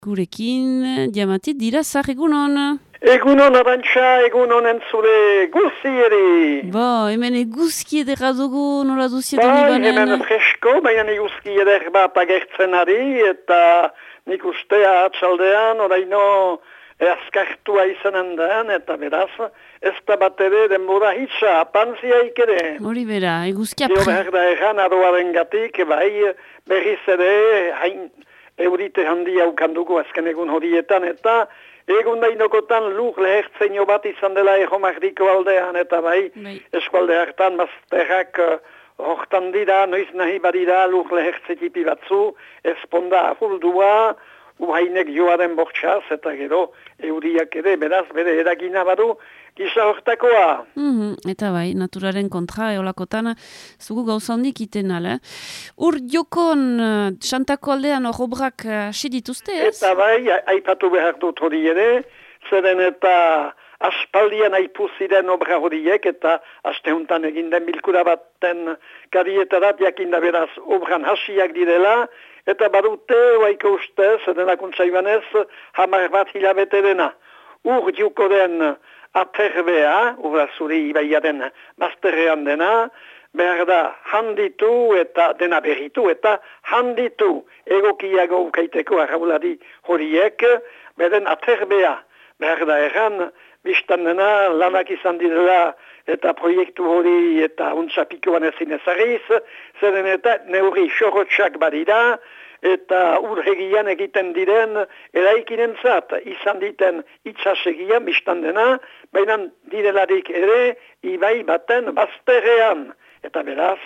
Gurekin, diamatit dira zar egunon. Egunon Arantxa, egunon entzule guztieri. Hemen eguzki edera dugu, nola duzietan Hemen ibanen. fresko, baina eguzki eder bat agertzen ari, eta nik ustea atxaldean, oraino azkartua izanen den, eta beraz, ez da bat ere denbora hitza, apantziaik ere. Hori bera, eguzkia Gero behar da erran aroaren gatik, bai berriz ere, hain eurite handia ukanduko azken egun horietan, eta egun dainokotan lur lehertzen bat izan dela erromardiko aldean, eta bai, eskualde hartan mazterrak hortan dira, noiz nahi badira lur lehertzetipi batzu, esponda ahuldua, uhainek joaren bortxaz, eta gero euriak ere, beraz, bere eragina badu, gisa hortakoa. Eta bai, naturaren kontra, eolakotan, zugu gauza hondik iten ala. Ur jokon, xantako aldean hor obrak hasi dituzte, ez? Eta bai, aipatu behar dut hori ere, zeren eta aspaldian aipuziren obra horiek, eta asteuntan eginden bilkura baten karietarat jakinda beraz obran hasiak direla, eta badute, oaiko ustez, denakuntza ibanez, 10 bat hilabete dena. Ur juko den aterbea, urra zuri ibaiaren bazterrean dena, behar da handitu eta dena berritu eta handitu egokiago ukaiteko arraulari horiek, beren aterbea behar da erran, biztan dena lanak izan direla eta proiektu hori eta untzapikoan ezin ezariz, zeren eta neuri xorotxak badira, eta urhegian egiten diren eraikinentzat izan diten itxasegian biztan dena, baina direlarik ere ibai baten bazterrean. Eta beraz,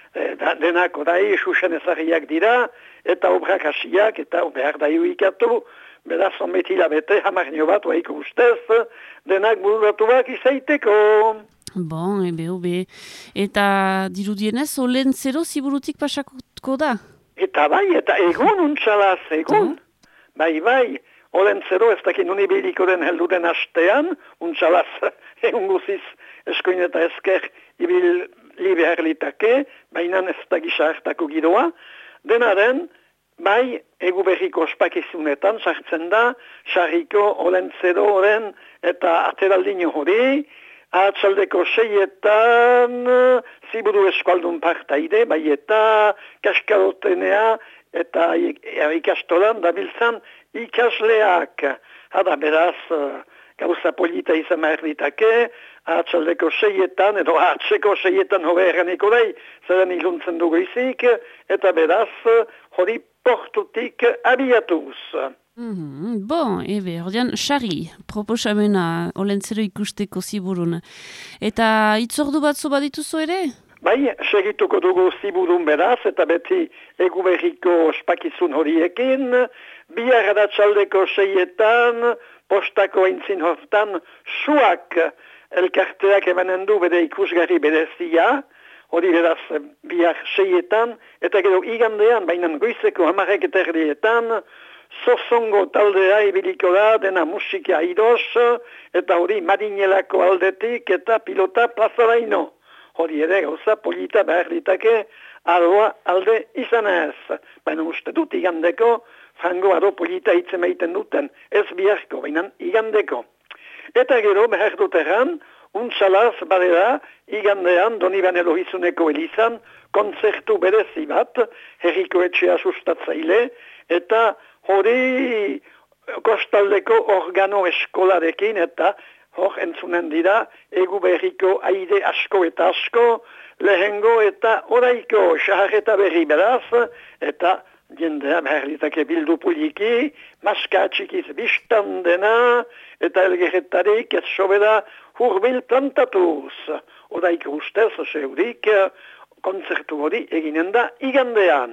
denak orai susen ezariak dira, eta obrak hasiak, eta behar da ikatu, beraz onbetila bete, hamarnio bat, oaiko ustez, denak bururatuak izaiteko. Ebe. Eta dirudienez, olen zero ziburutik pasako da? Eta bai, eta egun untxalaz, egun. Bai, olen zero ez dakin unibiliko den helduden hastean, untxalaz, egun guziz eskoin eta esker ibil libe herlitake, baina ez da gisa hartako giroa. Denaren, bai, egu berriko ospakizunetan sartzen da, sarriko olen zeroren eta ateraldino hori, atzaldeko 6etan ziburu eskualdun partaide, bai eta kaskarotenea eta ikastolan dabiltzan ikasleak. Hada beraz, gauza polita izan behar ditake, atzaldeko 6etan, edo atzeko 6etan hobe erraniko dai, zeren iluntzen dugu izik, eta beraz, hori portutik abiatuz. Ordean, xarri, proposamena olentzero ikusteko ziburun. Eta itzordu batzu badituzu ere? Bai, segituko dugu ziburun beraz, eta beti egu berriko ospakizun horiekin, bihar adatzaldeko 6etan, postako aintzin hortan, suak elkarteak emanen du bere ikusgarri berezia, hori beraz bihar 6etan, eta gero igandean, baina goizeko 10:30, Zozongo taldea ibiliko da, dena musika idoz, eta hori marinelako aldetik eta pilota plazaraino. Hori ere gauza polita behar ditake aroa alde izan ez. Baina uste dut igandeko, frango aro polita hitzen meiten duten, ez biharko, baina igandeko. Eta gero behar dut erran, untxalaz badera, igandean Donibane Lohizuneko elizan, kontzertu berezi bat, herriko etxea sustatzaile, eta hori kostaldeko organo eskolarekin eta hor entzunen dira egu berriko aide asko eta asko, lehengo eta oraiko xaharreta berri beraz, eta jendea behar ditake bildu poliki, maska txikiz biztan dena, eta elgerretarik ez sobera hurbil plantatuz. Oraiko ustez, zeurik, kontzertu hori eginen da igandean.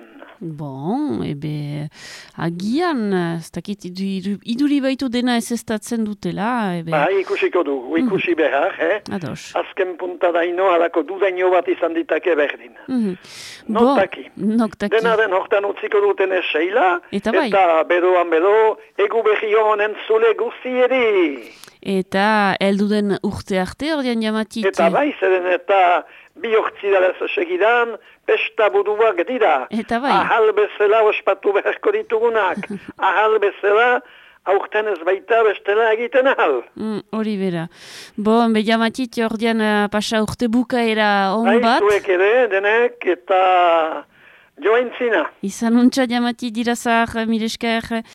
Agian, ez dakit iduri baitu dena ez estatzen dutela. Ikusiko dugu, ikusi behar, Ados. Azken punta daino, halako dudaino bat izan ditake berdin. Noktaki. Dena den hortan utziko duten eseila, eta bedoan bedo, egu berri honen zule guzieri. Eta elduden urte arte, ordean jamatit. Eta bai, zeren eta bi hortzidalez segidan, pesta buruak dira. Eta bai. Ahal bezala ospatu beharko ditugunak. Ahal bezala aurten ez baita bestela egiten ahal. Hori bera. Bo, Jamatit, ordean pasa urte bukaera on bat. Zuek ere, denek, eta joaintzina. Izan untxa Jamatit dirazak, mire esker.